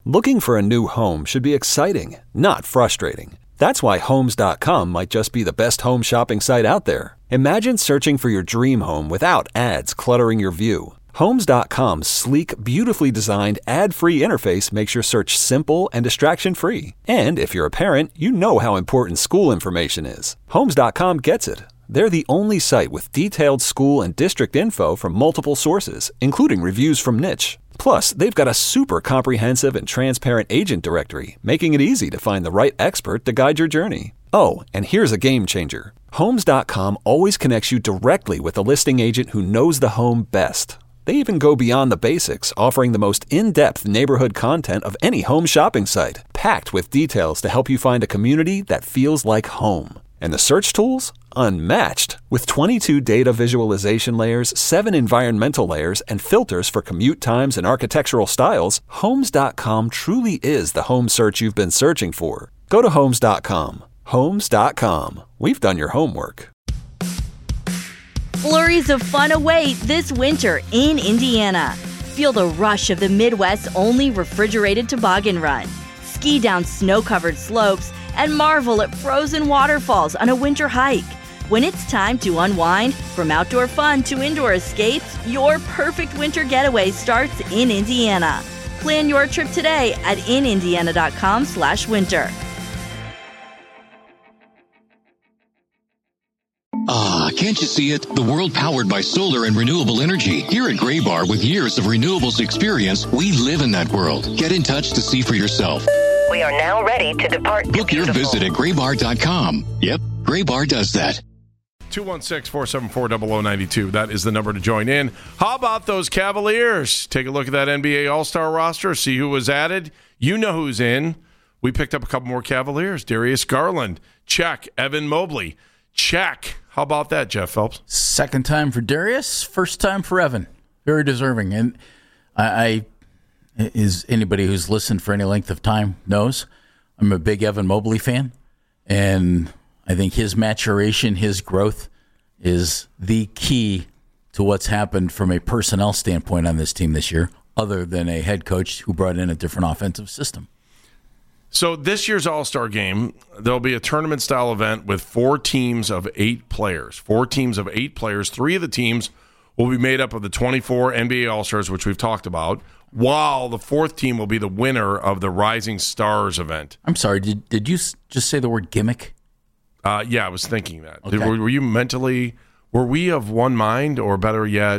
Looking for a new home should be exciting, not frustrating. That's why Homes.com might just be the best home shopping site out there. Imagine searching for your dream home without ads cluttering your view. Homes.com's sleek, beautifully designed, ad-free interface makes your search simple and distraction-free. And if you're a parent, you know how important school information is. Homes.com gets it. They're the only site with detailed school and district info from multiple sources, including reviews from Niche. Plus, they've got a super comprehensive and transparent agent directory, making it easy to find the right expert to guide your journey. Oh, and here's a game changer. Homes.com always connects you directly with a listing agent who knows the home best. They even go beyond the basics, offering the most in-depth neighborhood content of any home shopping site, packed with details to help you find a community that feels like home. And the search tools? Unmatched. With 22 data visualization layers, 7 environmental layers, and filters for commute times and architectural styles, Homes.com truly is the home search you've been searching for. Go to Homes.com. Homes.com. We've done your homework. Flurries of fun await this winter in Indiana. Feel the rush of the Midwest's only refrigerated toboggan run. Ski down snow-covered slopes and marvel at frozen waterfalls on a winter hike. When it's time to unwind, from outdoor fun to indoor escapes, your perfect winter getaway starts in Indiana. Plan your trip today at inindiana.com/winter. Ah, can't you see it? The world powered by solar and renewable energy. Here at Gray Bar, with years of renewables experience, we live in that world. Get in touch to see for yourself. We are now ready to depart. Book your visit at graybar.com. Yep, Gray Bar does that. 216-474-0092. That is the number to join in. How about those Cavaliers? Take a look at that NBA All-Star roster, see who was added. You know who's in. We picked up a couple more Cavaliers. Darius Garland, check. Evan Mobley, check. How about that, Jeff Phelps? Second time for Darius, first time for Evan. Very deserving. And I is anybody who's listened for any length of time knows I'm a big Evan Mobley fan. And I think his maturation, his growth is the key to what's happened from a personnel standpoint on this team this year, other than a head coach who brought in a different offensive system. So this year's All-Star Game, there'll be a tournament-style event with 4 teams of 8 players. 4 teams of 8 players. 3 of the teams will be made up of the 24 NBA All-Stars, which we've talked about, while the 4th team will be the winner of the Rising Stars event. I'm sorry, did you just say the word gimmick? Yeah, I was thinking that. Okay. Were you mentally, were we of one mind, or better yet,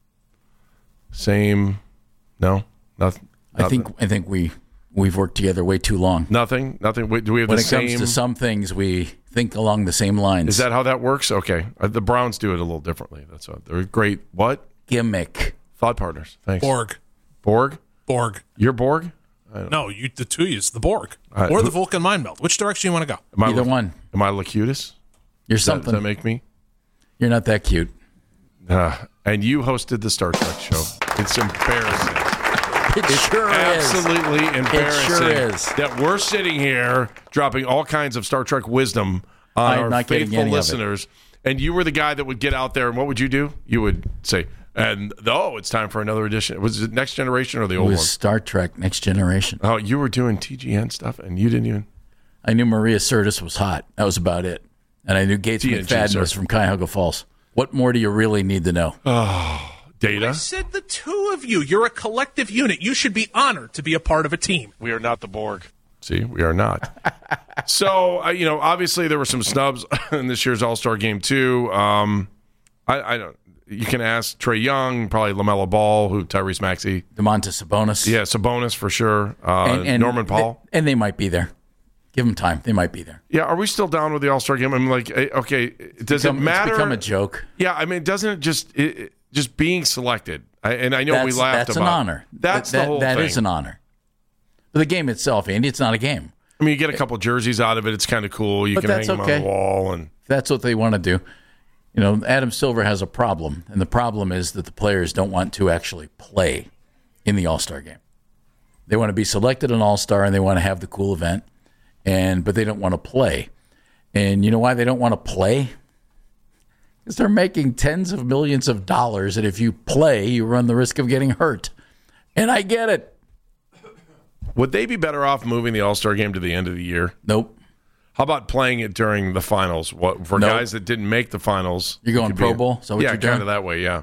same? No? Nothing? I think we've worked together way too long. Nothing? Do we have when the it same? comes to some things, we think along the same lines. Is that how that works? Okay. The Browns do it a little differently. That's what they're great. What? Gimmick. Thought partners. Thanks. Borg. You're Borg? No, the two is the Borg or the Vulcan mind meld. Which direction you want to go? Either one. Am I Locutus? You're something. Does that make me? You're not that cute. And you hosted the Star Trek show. It's embarrassing. It sure is. Absolutely embarrassing. It sure is. That we're sitting here dropping all kinds of Star Trek wisdom on our faithful listeners, and you were the guy that would get out there, and what would you do? You would say, it's time for another edition. Was it Next Generation or the old one? It was Star Trek Next Generation. Oh, you were doing TGN stuff, and you didn't even... I knew Maria Sirtis was hot. That was about it. And I knew Gates McFadden was from Cuyahoga Falls. What more do you really need to know? Oh, Data? I said the two of you. You're a collective unit. You should be honored to be a part of a team. We are not the Borg. See, we are not. So, obviously there were some snubs in this year's All-Star Game, too. I don't... You can ask Trae Young, probably LaMelo Ball, Tyrese Maxey. Domantas Sabonis. Yeah, Sabonis for sure. And Norman Powell. And they might be there. Give them time. They might be there. Yeah, are we still down with the All-Star Game? I'm like, okay, does it matter? It's become a joke. Yeah, I mean, doesn't it just being selected? And I know we laughed about. That's an honor. That's the whole thing. That is an honor. But the game itself, Andy, it's not a game. I mean, you get a couple jerseys out of it. It's kind of cool. You can hang them on the wall. And if that's what they want to do. Adam Silver has a problem, and the problem is that the players don't want to actually play in the All-Star Game. They want to be selected an All-Star, and they want to have the cool event, but they don't want to play. And you know why they don't want to play? Because they're making tens of millions of dollars, and if you play, you run the risk of getting hurt. And I get it. Would they be better off moving the All-Star game to the end of the year? Nope. How about playing it during the finals? For guys that didn't make the finals? You're going Pro Bowl? So yeah, kind of that way, yeah.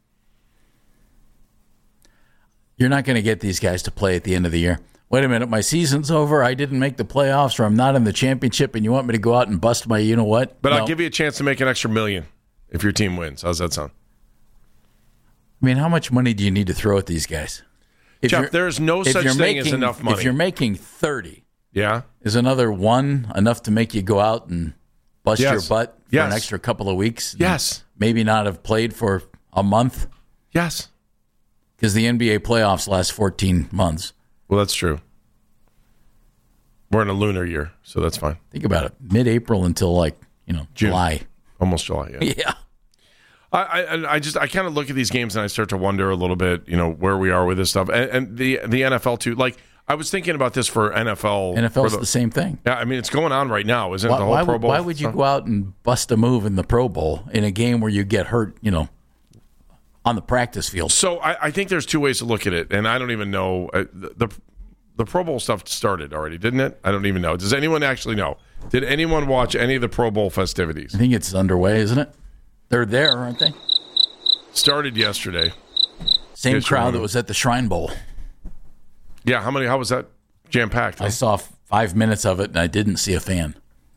You're not going to get these guys to play at the end of the year. Wait a minute, my season's over, I didn't make the playoffs, or I'm not in the championship, and you want me to go out and bust my you-know-what? But I'll give you a chance to make an extra $1 million if your team wins. How's that sound? I mean, how much money do you need to throw at these guys? Jeff, there is no such thing as enough money. If you're making 30, yeah, is another one enough to make you go out and bust your butt for an extra couple of weeks? Yes. Maybe not have played for a month? Yes. Because the NBA playoffs last 14 months. Well, that's true. We're in a lunar year, so that's fine. Think about it. Mid-April until June. July. Almost July, yeah. Yeah. I kind of look at these games and I start to wonder a little bit, where we are with this stuff. And the NFL too. Like, I was thinking about this for NFL. NFL's the same thing. Yeah, I mean, it's going on right now, isn't it? The whole Pro Bowl. Why would you go out and bust a move in the Pro Bowl in a game where you get hurt, on the practice field? So I think there's two ways to look at it, and I don't even know. The Pro Bowl stuff started already, didn't it? I don't even know. Does anyone actually know? Did anyone watch any of the Pro Bowl festivities? I think it's underway, isn't it? They're there, aren't they? Started yesterday. Same crowd that was at the Shrine Bowl. Yeah, how was that? Jam-packed, huh? I saw 5 minutes of it, and I didn't see a fan.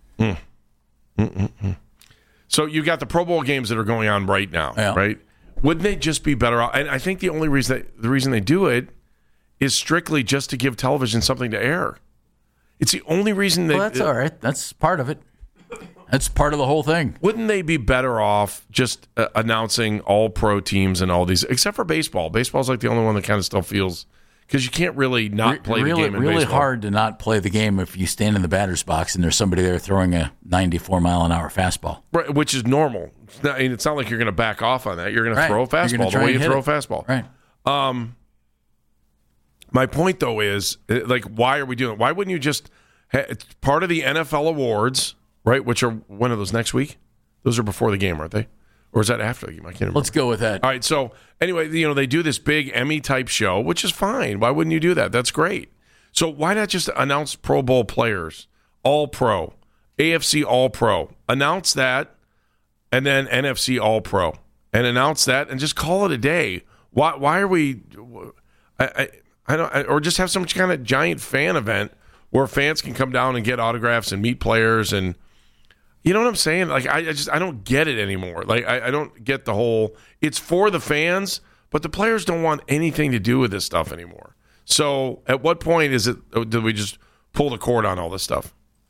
So you got the Pro Bowl games that are going on right now, right? Wouldn't they just be better off? And I think the reason they do it is strictly just to give television something to air. It's the only reason they... Well, that's all right. That's part of it. That's part of the whole thing. Wouldn't they be better off just announcing all pro teams and all these, except for baseball? Baseball's like the only one that kind of still feels, because you can't really not play the game in baseball. Really hard to not play the game if you stand in the batter's box and there's somebody there throwing a 94-mile-an-hour fastball. Right, which is normal. It's not like you're going to back off on that. You're going to throw a fastball the way you throw a fastball. Right. My point, though, is, why are we doing it? Why wouldn't you just... It's part of the NFL awards... Right, which are when are those next week? Those are before the game, aren't they? Or is that after the game? I can't remember. Let's go with that. All right, so anyway, they do this big Emmy-type show, which is fine. Why wouldn't you do that? That's great. So why not just announce Pro Bowl players, All-Pro, AFC All-Pro, announce that, and then NFC All-Pro, and announce that, and just call it a day? Why are we... I don't, or just have some kind of giant fan event where fans can come down and get autographs and meet players and... You know what I'm saying? Like, I don't get it anymore. Like, I don't get the whole, it's for the fans, but the players don't want anything to do with this stuff anymore. So at what point do we just pull the cord on all this stuff?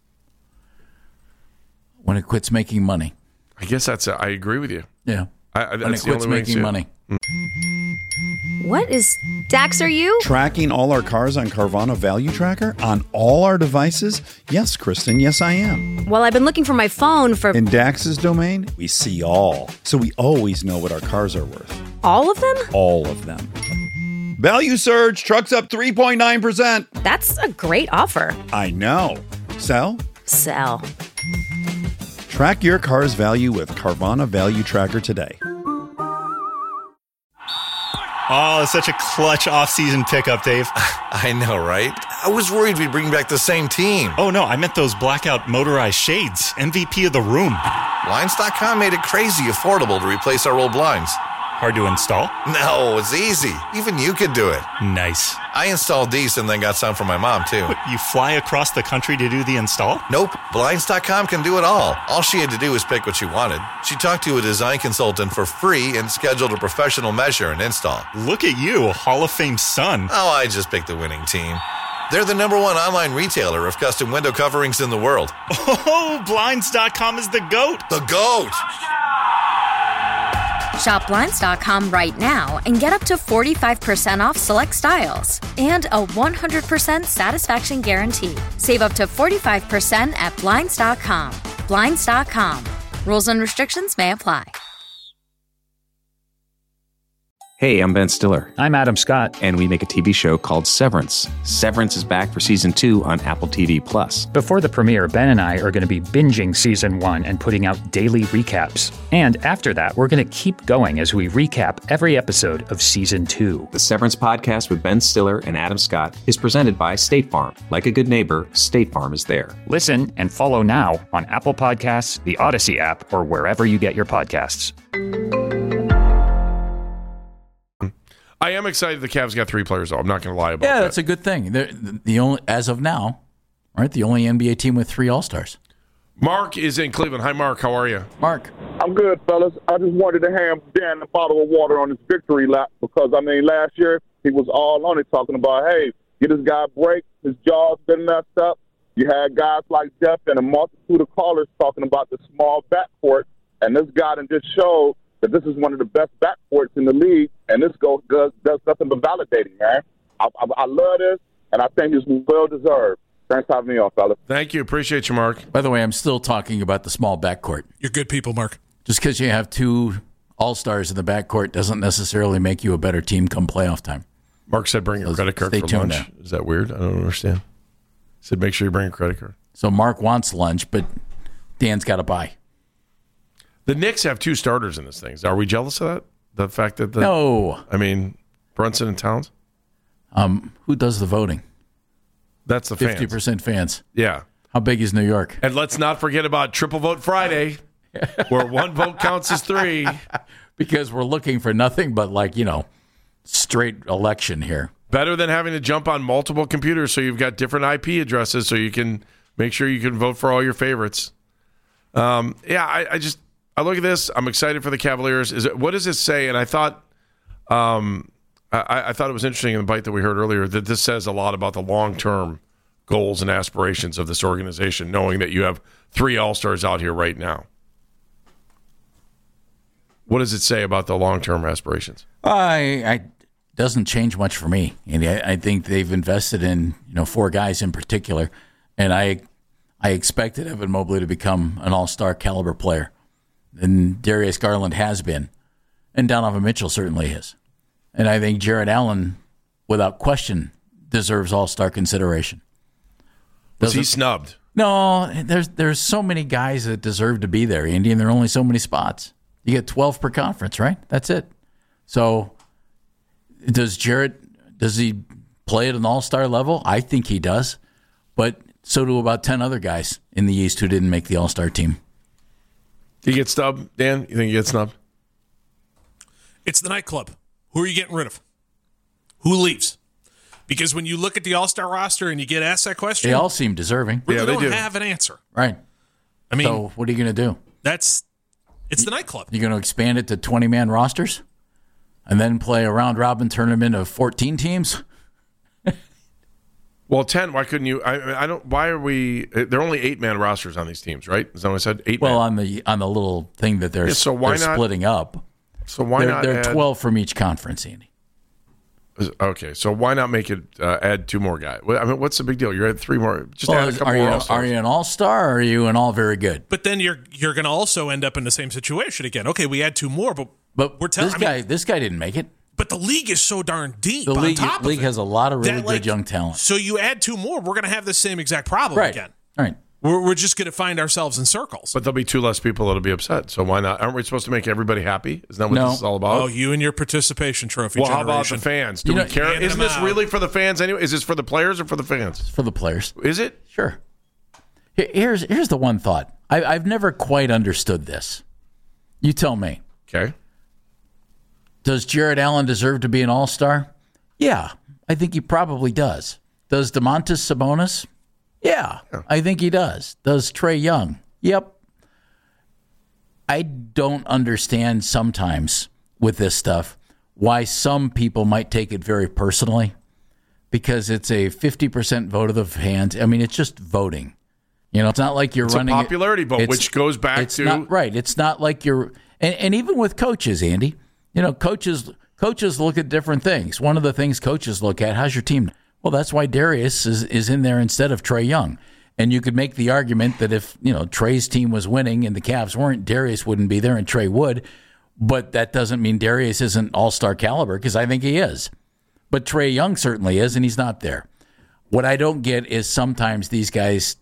When it quits making money. I guess I agree with you. Yeah. When it quits making money. What is Dax, are you? Tracking all our cars on Carvana Value Tracker on all our devices? Yes, Kristen, yes, I am. Well, I've been looking for my phone for... In Dax's domain, we see all. So we always know what our cars are worth. All of them? All of them. Value surge, trucks up 3.9%. That's a great offer. I know. Sell? Sell. Track your car's value with Carvana Value Tracker today. Oh, it's such a clutch off-season pickup, Dave. I know, right? I was worried we'd bring back the same team. Oh, no, I meant those blackout motorized shades. MVP of the room. Blinds.com made it crazy affordable to replace our old blinds. Hard to install? No, it's easy. Even you could do it. Nice. I installed these and then got some for my mom, too. What, you fly across the country to do the install? Nope. Blinds.com can do it all. All she had to do was pick what she wanted. She talked to a design consultant for free and scheduled a professional measure and install. Look at you, Hall of Fame son. Oh, I just picked the winning team. They're the #1 online retailer of custom window coverings in the world. Oh, Blinds.com is the GOAT. The GOAT! Shop Blinds.com right now and get up to 45% off select styles and a 100% satisfaction guarantee. Save up to 45% at Blinds.com. Blinds.com. Rules and restrictions may apply. Hey, I'm Ben Stiller. I'm Adam Scott. And we make a TV show called Severance. Severance is back for Season 2 on Apple TV+. Before the premiere, Ben and I are going to be binging Season 1 and putting out daily recaps. And after that, we're going to keep going as we recap every episode of Season 2. The Severance podcast with Ben Stiller and Adam Scott is presented by State Farm. Like a good neighbor, State Farm is there. Listen and follow now on Apple Podcasts, the Odyssey app, or wherever you get your podcasts. I am excited the Cavs got 3 players, though. I'm not going to lie about that. Yeah, that's a good thing. They're the only, as of now, right, the only NBA team with 3 All-Stars. Mark is in Cleveland. Hi, Mark. How are you? Mark. I'm good, fellas. I just wanted to hand Dan a bottle of water on his victory lap because, last year he was all on it talking about, hey, get this guy a break. His jaw's been messed up. You had guys like Jeff and a multitude of callers talking about the small backcourt, and this guy done just showed that this is one of the best backcourts in the league, and this does nothing but validating, man. I love this, and I think it's well-deserved. Thanks for having me on, fellas. Thank you. Appreciate you, Mark. By the way, I'm still talking about the small backcourt. You're good people, Mark. Just because you have 2 All-Stars in the backcourt doesn't necessarily make you a better team come playoff time. Mark said bring your credit card for lunch. Now. Is that weird? I don't understand. He said make sure you bring a credit card. So Mark wants lunch, but Dan's got to buy. The Knicks have 2 starters in this thing. Are we jealous of that? The fact that No. Brunson and Towns? Who does the voting? That's the fans. 50% fans. Yeah. How big is New York? And let's not forget about Triple Vote Friday, where 1 vote counts as 3. Because we're looking for nothing but, straight election here. Better than having to jump on multiple computers so you've got different IP addresses so you can make sure you can vote for all your favorites. I look at this. I'm excited for the Cavaliers. What does this say? And I thought I thought it was interesting in the bite that we heard earlier that this says a lot about the long-term goals and aspirations of this organization, knowing that you have 3 All-Stars out here right now. What does it say about the long-term aspirations? I doesn't change much for me. And I think they've invested in 4 guys in particular, and I expected Evan Mobley to become an all-star caliber player. And Darius Garland has been. And Donovan Mitchell certainly is. And I think Jared Allen, without question, deserves all-star consideration. Was he snubbed? No, there's so many guys that deserve to be there, Andy, and there are only so many spots. You get 12 per conference, right? That's it. So does he play at an all-star level? I think he does. But so do about 10 other guys in the East who didn't make the all-star team. Do you get snubbed, Dan? You think you get snubbed? It's the nightclub. Who are you getting rid of? Who leaves? Because when you look at the All-Star roster and you get asked that question, they all seem deserving. Really don't have an answer. Right. I mean, so what are you going to do? It's the nightclub. You're going to expand it to 20-man rosters and then play a round-robin tournament of 14 teams? Well, 10. Why couldn't you? I don't. Why are we? There are only 8-man rosters on these teams, right? Is that what I said? 8. Well, on the little thing that they're splitting up. So why not? They're 12 from each conference, Andy. Okay, so why not make it add 2 more guys? What's the big deal? You're at 3 more. Just add a couple more all-stars. Are you an all-star or are you an all very good? But then you're going to also end up in the same situation again. Okay, we add 2 more, but we're telling this guy didn't make it. But the league is so darn deep. The league has a lot of really good young talent. So you add 2 more, we're going to have the same exact problem again. Right. We're just going to find ourselves in circles. But there'll be 2 less people that'll be upset. So why not? Aren't we supposed to make everybody happy? Isn't that what this is all about? Oh, you and your participation trophy generation. How about the fans? Do we care? Isn't this really for the fans anyway? Is this for the players or for the fans? It's for the players. Is it? Sure. Here's the one thought. I've never quite understood this. You tell me. Okay. Does Jared Allen deserve to be an all-star? Yeah, I think he probably does. Does Domantas Sabonis? Yeah, I think he does. Does Trae Young? Yep. I don't understand sometimes with this stuff why some people might take it very personally because it's a 50% vote of the fans. I mean, it's just voting. It's not like you're running a popularity vote, which goes back to not right. It's not like you're and even with coaches, Andy. Coaches look at different things. One of the things coaches look at, how's your team? Well, that's why Darius is in there instead of Trae Young. And you could make the argument that if, Trae's team was winning and the Cavs weren't, Darius wouldn't be there and Trae would. But that doesn't mean Darius isn't all-star caliber, because I think he is. But Trae Young certainly is, and he's not there. What I don't get is sometimes these guys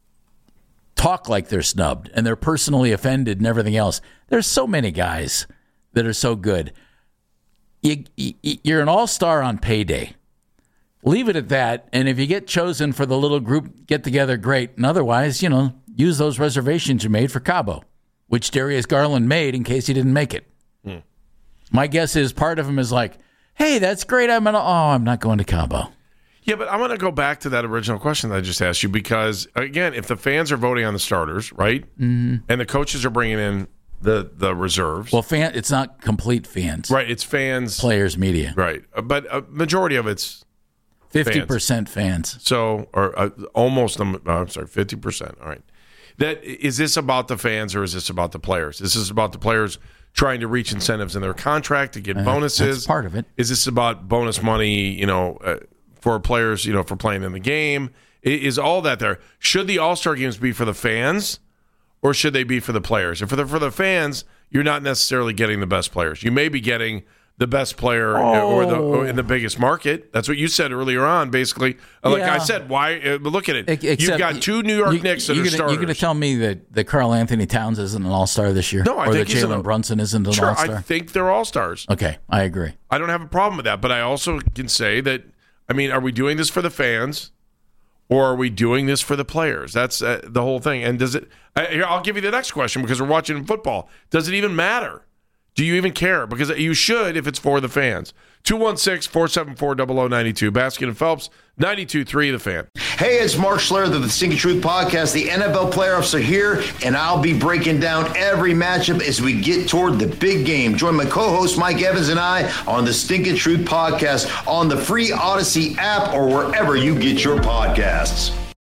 talk like they're snubbed and they're personally offended and everything else. There's so many guys that are so good. You're an all-star on payday. Leave it at that, and if you get chosen for the little group get-together, great. And otherwise, use those reservations you made for Cabo, which Darius Garland made in case he didn't make it. My guess is part of him is like, hey, that's great. I'm not going to Cabo. Yeah, but I'm going to go back to that original question that I just asked you because, again, if the fans are voting on the starters, right, and the coaches are bringing in the reserves. Well, it's not complete fans. Right, it's fans. Players, media. Right, but a majority of it's 50% fans. So, or almost, 50%. All right. Is this about the fans or is this about the players? Is this about the players trying to reach incentives in their contract to get bonuses? That's part of it. Is this about bonus money, for players, for playing in the game? Is all that there? Should the All-Star games be for the fans or should they be for the players? If for the fans, you're not necessarily getting the best players. You may be getting the best player or in the biggest market. That's what you said earlier on, basically. Like I said, why? Look at it. You've got two New York Knicks that are starters. You're going to tell me that Karl Anthony Towns isn't an all-star this year? No, I think that Jalen Brunson isn't an all-star? I think they're all-stars. Okay, I agree. I don't have a problem with that, but I also can say that, are we doing this for the fans or are we doing this for the players? That's the whole thing. And does it here, I'll give you the next question because we're watching football. Does it even matter? Do you even care? Because you should if it's for the fans. 216-474-0092. Baskin and Phelps, 92.3 The Fan. Hey, it's Mark Schlereth of the Stinking Truth Podcast. The NFL playoffs are here, and I'll be breaking down every matchup as we get toward the big game. Join my co-host Mike Evans and I on the Stinking Truth Podcast on the free Odyssey app or wherever you get your podcasts.